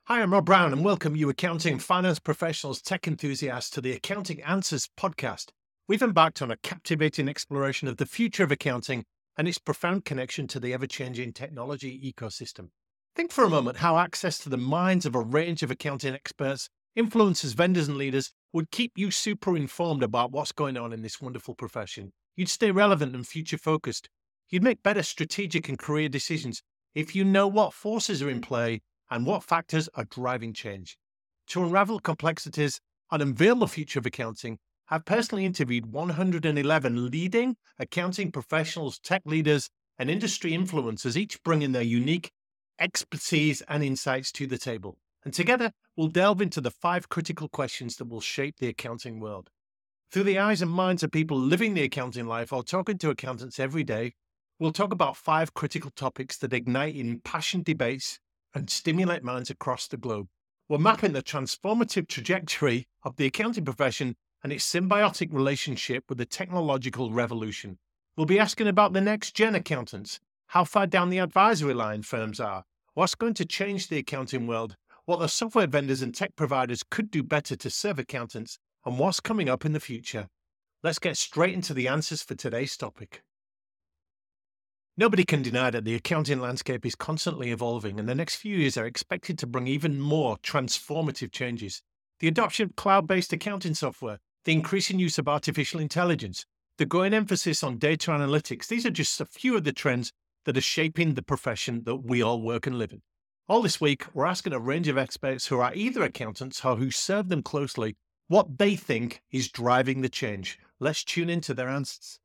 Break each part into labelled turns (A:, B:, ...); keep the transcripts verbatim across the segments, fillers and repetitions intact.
A: Hi, I'm Rob Brown and welcome you accounting and finance professionals, tech enthusiasts to the Accounting Answers podcast. We've embarked on a captivating exploration of the future of accounting and its profound connection to the ever-changing technology ecosystem. Think for a moment how access to the minds of a range of accounting experts, influencers, vendors and leaders would keep you super informed about what's going on in this wonderful profession. You'd stay relevant and future-focused. You'd make better strategic and career decisions if you know what forces are in play and what factors are driving change. To unravel complexities and unveil the future of accounting, I've personally interviewed one hundred eleven leading accounting professionals, tech leaders, and industry influencers, each bringing their unique expertise and insights to the table. And together, we'll delve into the five critical questions that will shape the accounting world. Through the eyes and minds of people living the accounting life or talking to accountants every day, we'll talk about five critical topics that ignite impassioned debates and stimulate minds across the globe. We're mapping the transformative trajectory of the accounting profession and its symbiotic relationship with the technological revolution. We'll be asking about the next-gen accountants, how far down the advisory line firms are, what's going to change the accounting world, what the software vendors and tech providers could do better to serve accountants, and what's coming up in the future. Let's get straight into the answers for today's topic. Nobody can deny that the accounting landscape is constantly evolving, and the next few years are expected to bring even more transformative changes. The adoption of cloud-based accounting software, the increasing use of artificial intelligence, the growing emphasis on data analytics, these are just a few of the trends that are shaping the profession that we all work and live in. All this week, we're asking a range of experts who are either accountants or who serve them closely what they think is driving the change. Let's tune into their answers.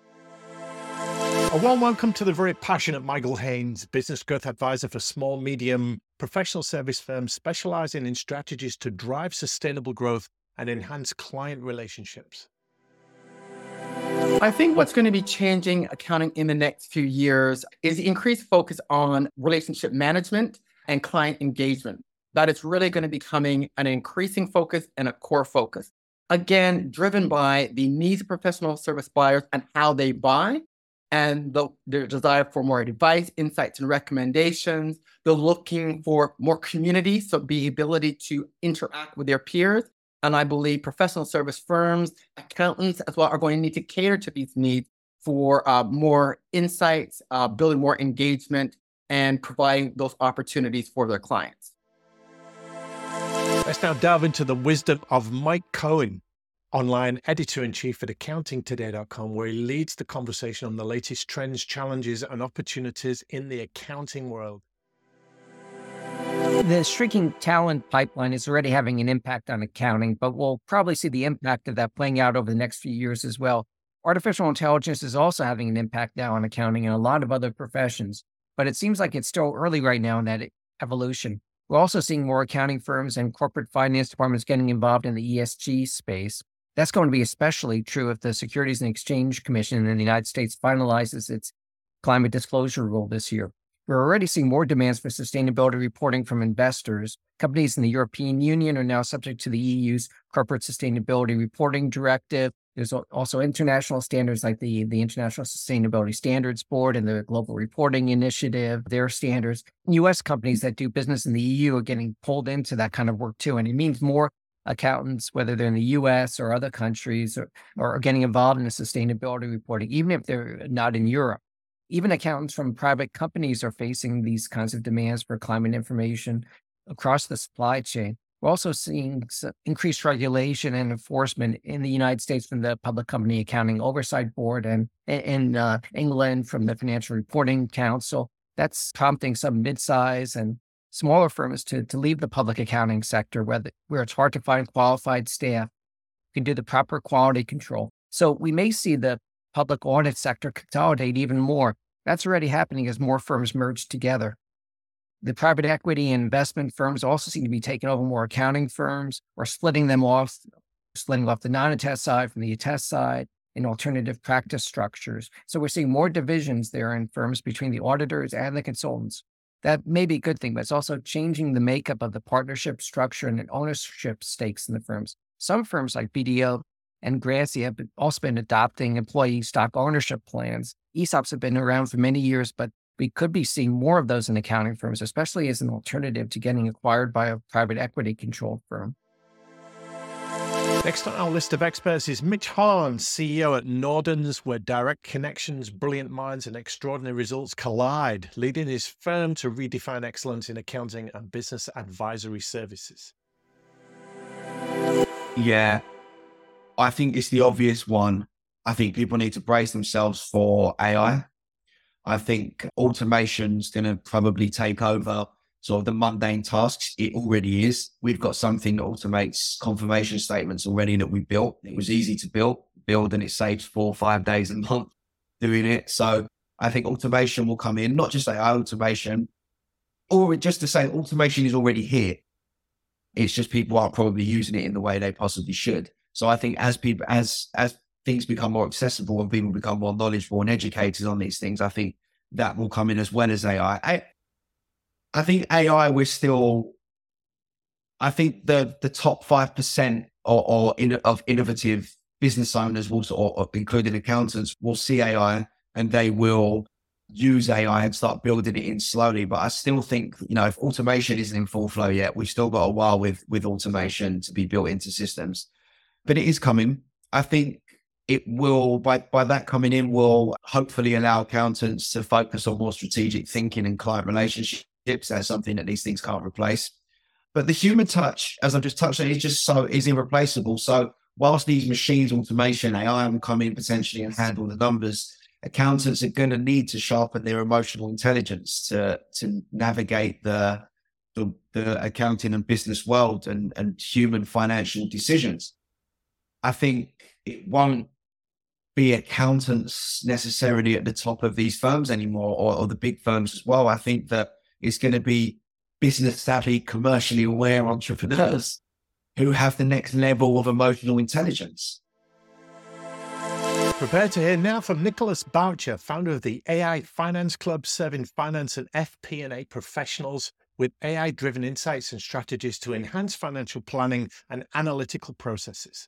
A: A warm welcome to the very passionate Michael Haynes, business growth advisor for small, medium professional service firms specializing in strategies to drive sustainable growth and enhance client relationships.
B: I think what's going to be changing accounting in the next few years is the increased focus on relationship management and client engagement. That is really going to be becoming an increasing focus and a core focus. Again, driven by the needs of professional service buyers and how they buy, and the, their desire for more advice, insights, and recommendations. They're looking for more community, so the ability to interact with their peers. And I believe professional service firms, accountants as well, are going to need to cater to these needs for uh, more insights, uh, building more engagement, and providing those opportunities for their clients.
A: Let's now delve into the wisdom of Mike Cohen, online editor-in-chief at accounting today dot com, where he leads the conversation on the latest trends, challenges, and opportunities in the accounting world.
C: The shrinking talent pipeline is already having an impact on accounting, but we'll probably see the impact of that playing out over the next few years as well. Artificial intelligence is also having an impact now on accounting and a lot of other professions, but it seems like it's still early right now in that evolution. We're also seeing more accounting firms and corporate finance departments getting involved in the E S G space. That's going to be especially true if the Securities and Exchange Commission in the United States finalizes its climate disclosure rule this year. We're already seeing more demands for sustainability reporting from investors. Companies in the European Union are now subject to the E U's Corporate Sustainability Reporting Directive. There's also international standards like the, the International Sustainability Standards Board and the Global Reporting Initiative, their standards. U S companies that do business in the E U are getting pulled into that kind of work too, and it means more accountants, whether they're in the U S or other countries, or, or are getting involved in the sustainability reporting, even if they're not in Europe. Even accountants from private companies are facing these kinds of demands for climate information across the supply chain. We're also seeing increased regulation and enforcement in the United States from the Public Company Accounting Oversight Board, and in uh, England from the Financial Reporting Council. That's prompting some mid-size and smaller firms to, to leave the public accounting sector where, the, where it's hard to find qualified staff who can do the proper quality control. So we may see the public audit sector consolidate even more. That's already happening as more firms merge together. The private equity and investment firms also seem to be taking over more accounting firms or splitting them off, splitting off the non-attest side from the attest side in alternative practice structures. So we're seeing more divisions there in firms between the auditors and the consultants. That may be a good thing, but it's also changing the makeup of the partnership structure and ownership stakes in the firms. Some firms like B D O and Grassi have also been adopting employee stock ownership plans. E S O Ps have been around for many years, but we could be seeing more of those in accounting firms, especially as an alternative to getting acquired by a private equity controlled firm.
A: Next on our list of experts is Mitch Holland, C E O at Nordens, where direct connections, brilliant minds, and extraordinary results collide, leading his firm to redefine excellence in accounting and business advisory services.
D: Yeah, I think it's the obvious one. I think people need to brace themselves for A I. I think automation's going to probably take over sort of the mundane tasks. It already is. We've got something that automates confirmation statements already that we built. It was easy to build, build and it saves four or five days a month doing it. So I think automation will come in, not just A I automation, or just to say automation is already here. It's just people aren't probably using it in the way they possibly should. So I think as people, as, as things become more accessible and people become more knowledgeable and educated on these things, I think that will come in as well as A I. I, I think A I, we're still, I think the the top five percent or, or in, of innovative business owners, will, or, or including accountants, will see A I and they will use A I and start building it in slowly. But I still think, you know, if automation isn't in full flow yet, we've still got a while with, with automation to be built into systems. But it is coming. I think it will, by, by that coming in, will hopefully allow accountants to focus on more strategic thinking and client relationships. That's something that these things can't replace. But the human touch, as I've just touched on, is just so is irreplaceable. So whilst these machines, automation, A I will come in potentially and handle the numbers, accountants are going to need to sharpen their emotional intelligence to to navigate the the, the accounting and business world and, and human financial decisions. I think it won't be accountants necessarily at the top of these firms anymore, or, or the big firms as well. I think that it's going to be business savvy, commercially aware entrepreneurs who have the next level of emotional intelligence.
A: Prepare to hear now from Nicholas Boucher, founder of the A I Finance Club, serving finance and F P and A professionals with A I-driven insights and strategies to enhance financial planning and analytical processes.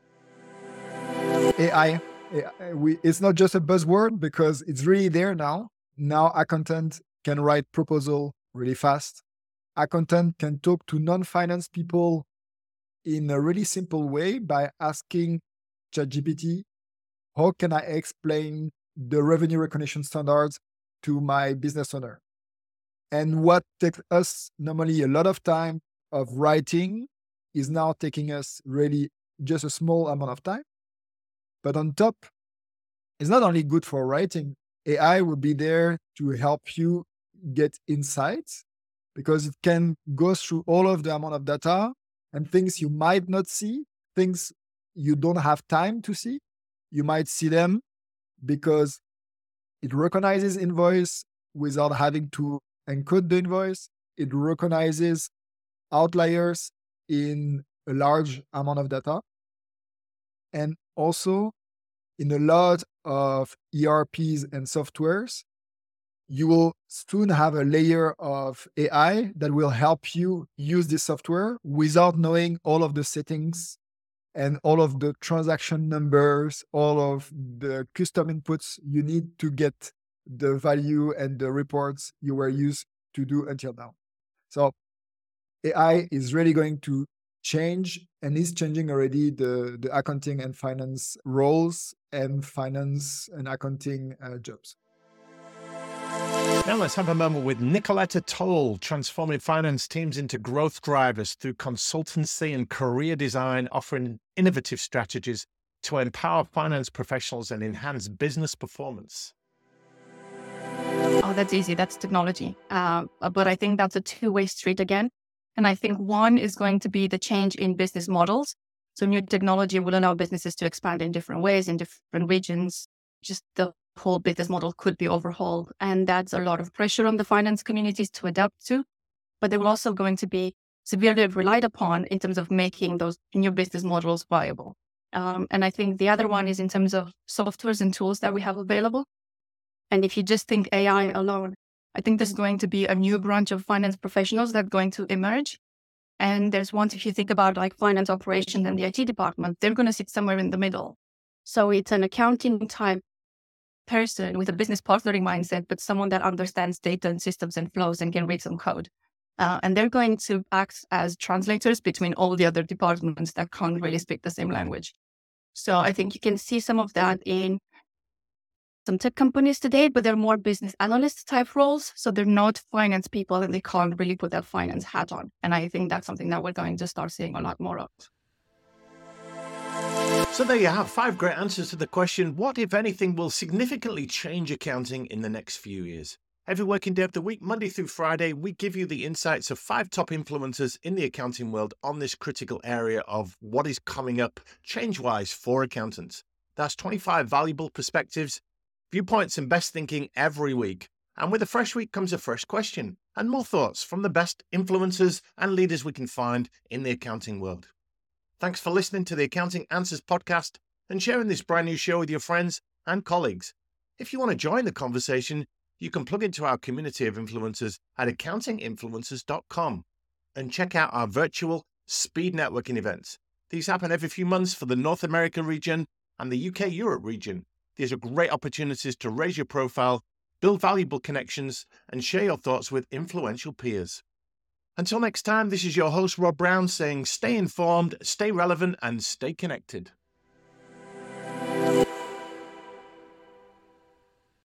E: A I, we, it's not just a buzzword because it's really there now. Now accountant can write proposal really fast. Accountant can talk to non-finance people in a really simple way by asking ChatGPT, how can I explain the revenue recognition standards to my business owner? And what takes us normally a lot of time of writing is now taking us really just a small amount of time. But on top, it's not only good for writing. A I will be there to help you get insights because it can go through all of the amount of data and things you might not see, things you don't have time to see. You might see them because it recognizes invoice without having to encode the invoice. It recognizes outliers in a large amount of data. And also in a lot of E R Ps and softwares, you will soon have a layer of A I that will help you use this software without knowing all of the settings and all of the transaction numbers, all of the custom inputs you need to get the value and the reports you were used to do until now. So A I is really going to change and is changing already the, the accounting and finance roles and finance and accounting uh, jobs.
A: Now let's have a moment with Nicoletta Toll, transforming finance teams into growth drivers through consultancy and career design, offering innovative strategies to empower finance professionals and enhance business performance.
F: Oh, that's easy. That's technology. Uh, but I think that's a two-way street again. And I think one is going to be the change in business models. So new technology will allow businesses to expand in different ways, in different regions. Just the whole business model could be overhauled. And that's a lot of pressure on the finance communities to adapt to. But they're also going to be severely relied upon in terms of making those new business models viable. Um, and I think the other one is in terms of softwares and tools that we have available. And if you just think A I alone, I think there's going to be a new branch of finance professionals that's going to emerge. And there's ones, if you think about like finance operations and the I T department, they're going to sit somewhere in the middle. So it's an accounting type person with a business partnering mindset, but someone that understands data and systems and flows and can read some code. Uh, and they're going to act as translators between all the other departments that can't really speak the same language. So I think you can see some of that in some tech companies today, but they're more business analyst type roles. So they're not finance people and they can't really put that finance hat on. And I think that's something that we're going to start seeing a lot more of.
A: So there you have five great answers to the question, what, if anything, will significantly change accounting in the next few years? Every working day of the week, Monday through Friday, we give you the insights of five top influencers in the accounting world on this critical area of what is coming up change-wise for accountants. That's twenty-five valuable perspectives, viewpoints and best thinking every week. And with a fresh week comes a fresh question and more thoughts from the best influencers and leaders we can find in the accounting world. Thanks for listening to the Accounting Answers podcast and sharing this brand new show with your friends and colleagues. If you want to join the conversation, you can plug into our community of influencers at accounting influencers dot com and check out our virtual speed networking events. These happen every few months for the North America region and the U K Europe region. These are great opportunities to raise your profile, build valuable connections, and share your thoughts with influential peers. Until next time, this is your host, Rob Brown, saying stay informed, stay relevant, and stay connected.